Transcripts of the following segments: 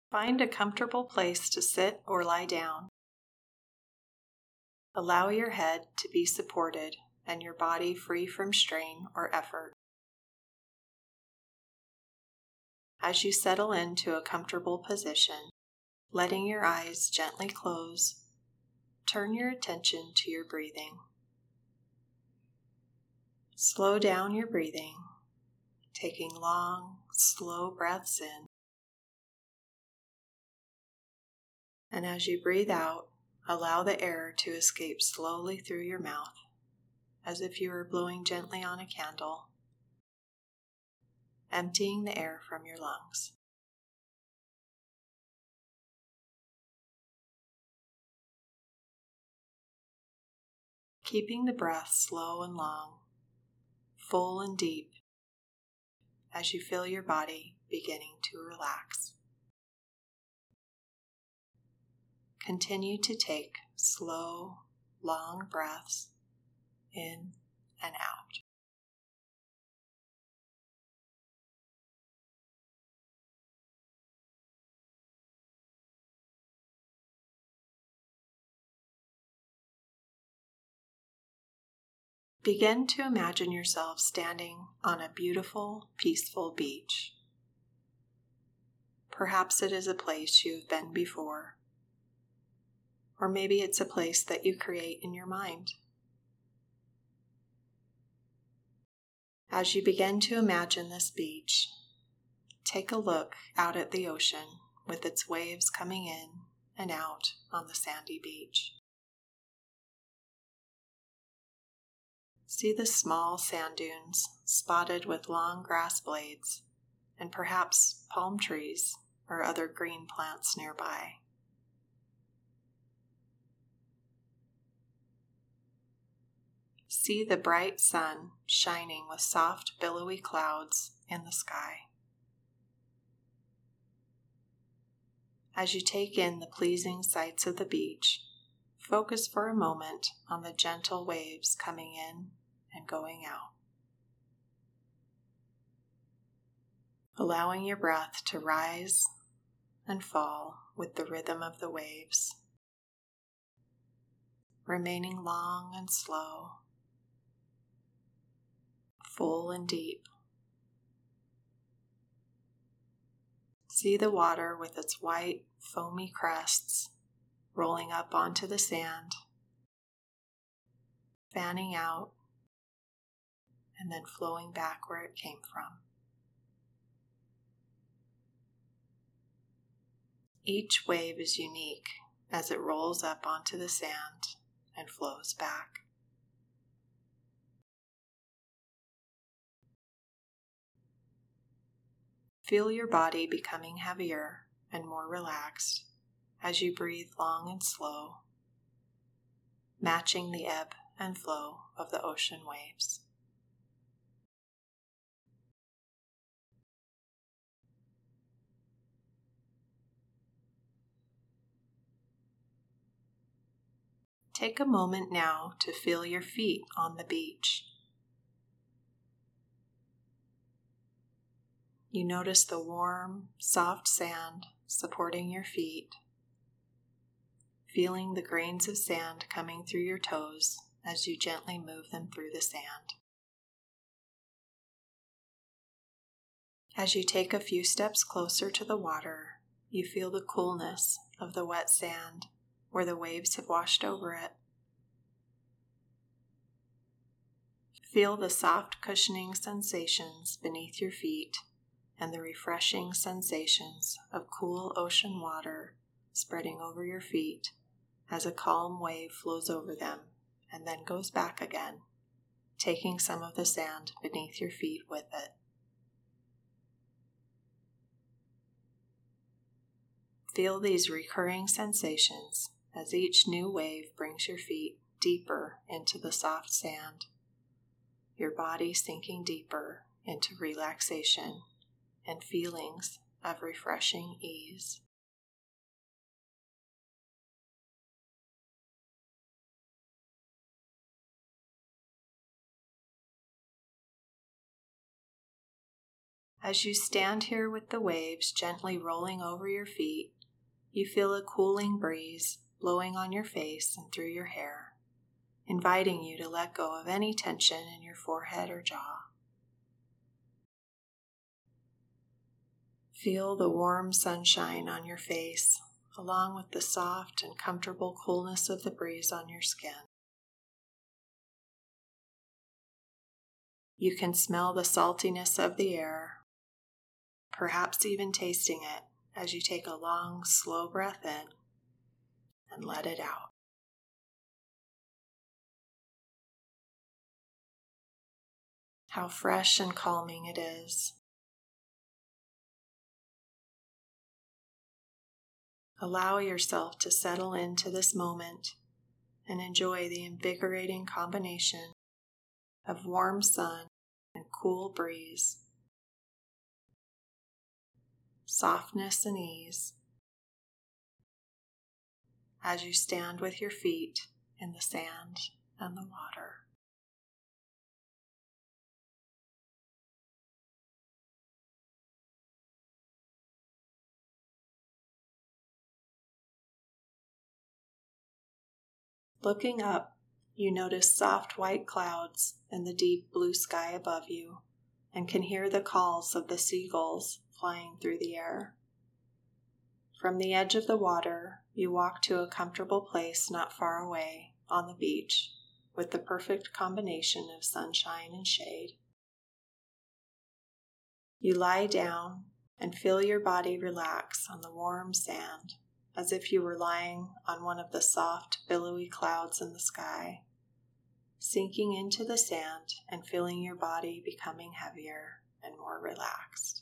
Find a comfortable place to sit or lie down. Allow your head to be supported and your body free from strain or effort. As you settle into a comfortable position, letting your eyes gently close, turn your attention to your breathing. Slow down your breathing, taking long, slow breaths in. And as you breathe out, allow the air to escape slowly through your mouth, as if you were blowing gently on a candle, emptying the air from your lungs. Keeping the breath slow and long, full and deep, as you feel your body beginning to relax. Continue to take slow, long breaths in and out. Begin to imagine yourself standing on a beautiful, peaceful beach. Perhaps it is a place you've been before, or maybe it's a place that you create in your mind. As you begin to imagine this beach, take a look out at the ocean with its waves coming in and out on the sandy beach. See the small sand dunes spotted with long grass blades and perhaps palm trees or other green plants nearby. See the bright sun shining with soft, billowy clouds in the sky. As you take in the pleasing sights of the beach, focus for a moment on the gentle waves coming in and going out. Allowing your breath to rise and fall with the rhythm of the waves, remaining long and slow, full and deep. See the water with its white, foamy crests rolling up onto the sand, fanning out, and then flowing back where it came from. Each wave is unique as it rolls up onto the sand and flows back. Feel your body becoming heavier and more relaxed as you breathe long and slow, matching the ebb and flow of the ocean waves. Take a moment now to feel your feet on the beach. You notice the warm, soft sand supporting your feet, feeling the grains of sand coming through your toes as you gently move them through the sand. As you take a few steps closer to the water, you feel the coolness of the wet sand where the waves have washed over it. Feel the soft cushioning sensations beneath your feet and the refreshing sensations of cool ocean water spreading over your feet as a calm wave flows over them and then goes back again, taking some of the sand beneath your feet with it. Feel these recurring sensations as each new wave brings your feet deeper into the soft sand, your body sinking deeper into relaxation and feelings of refreshing ease. As you stand here with the waves gently rolling over your feet, you feel a cooling breeze blowing on your face and through your hair, inviting you to let go of any tension in your forehead or jaw. Feel the warm sunshine on your face, along with the soft and comfortable coolness of the breeze on your skin. You can smell the saltiness of the air, perhaps even tasting it as you take a long, slow breath in and let it out. How fresh and calming it is. Allow yourself to settle into this moment and enjoy the invigorating combination of warm sun and cool breeze, softness and ease, as you stand with your feet in the sand and the water. Looking up, you notice soft white clouds and the deep blue sky above you, and can hear the calls of the seagulls flying through the air. From the edge of the water, you walk to a comfortable place not far away on the beach, with the perfect combination of sunshine and shade. You lie down and feel your body relax on the warm sand, as if you were lying on one of the soft, billowy clouds in the sky, sinking into the sand and feeling your body becoming heavier and more relaxed.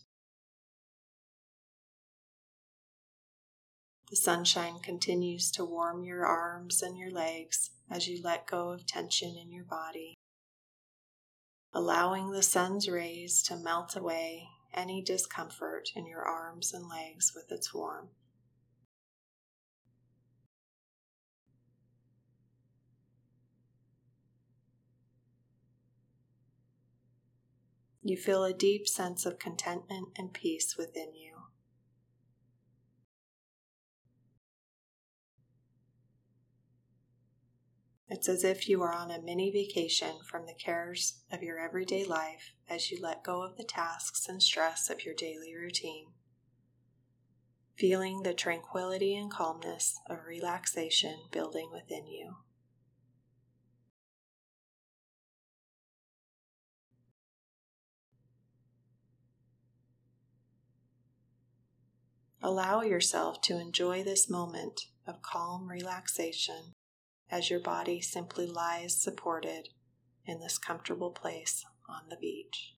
The sunshine continues to warm your arms and your legs as you let go of tension in your body, allowing the sun's rays to melt away any discomfort in your arms and legs with its warmth. You feel a deep sense of contentment and peace within you. It's as if you are on a mini vacation from the cares of your everyday life as you let go of the tasks and stress of your daily routine, feeling the tranquility and calmness of relaxation building within you. Allow yourself to enjoy this moment of calm relaxation as your body simply lies supported in this comfortable place on the beach.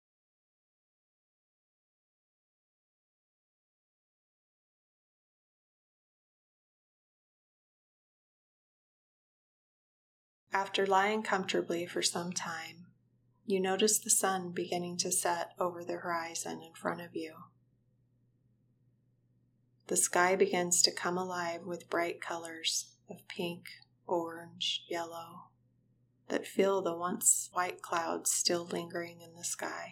After lying comfortably for some time, you notice the sun beginning to set over the horizon in front of you. The sky begins to come alive with bright colors of pink, orange, yellow, that fill the once white clouds still lingering in the sky.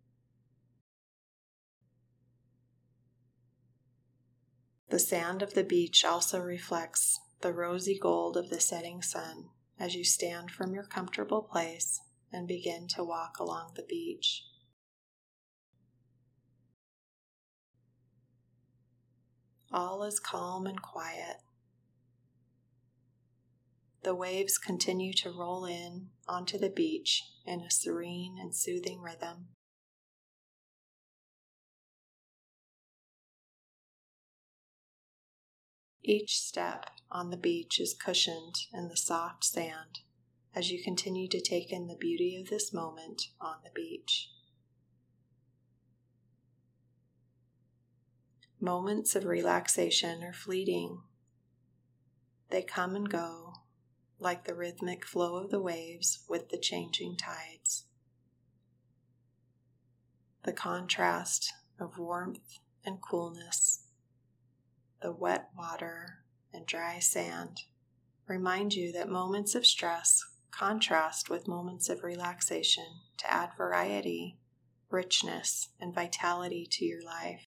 The sand of the beach also reflects the rosy gold of the setting sun as you stand from your comfortable place and begin to walk along the beach. All is calm and quiet. The waves continue to roll in onto the beach in a serene and soothing rhythm. Each step on the beach is cushioned in the soft sand as you continue to take in the beauty of this moment on the beach. Moments of relaxation are fleeting. They come and go, like the rhythmic flow of the waves with the changing tides. The contrast of warmth and coolness, the wet water and dry sand, remind you that moments of stress contrast with moments of relaxation to add variety richness, and vitality to your life.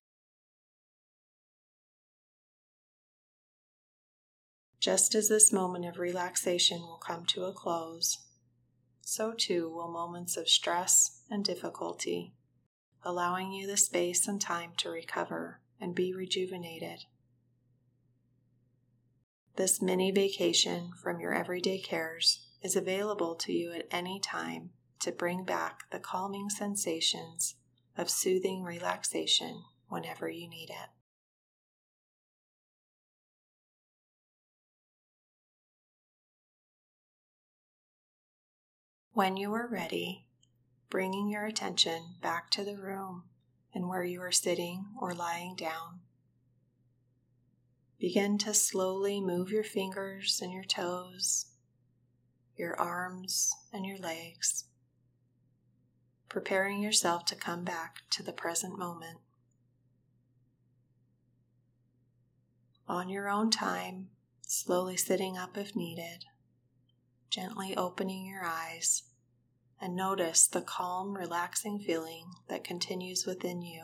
Just as this moment of relaxation will come to a close, so too will moments of stress and difficulty, allowing you the space and time to recover and be rejuvenated. This mini vacation from your everyday cares is available to you at any time to bring back the calming sensations of soothing relaxation whenever you need it. When you are ready, bringing your attention back to the room and where you are sitting or lying down, begin to slowly move your fingers and your toes, your arms and your legs, preparing yourself to come back to the present moment. On your own time, slowly sitting up if needed, gently opening your eyes, and notice the calm, relaxing feeling that continues within you.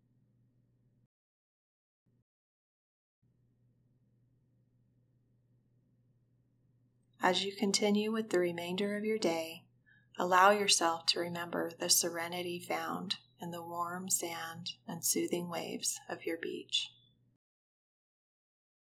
As you continue with the remainder of your day, allow yourself to remember the serenity found in the warm sand and soothing waves of your beach.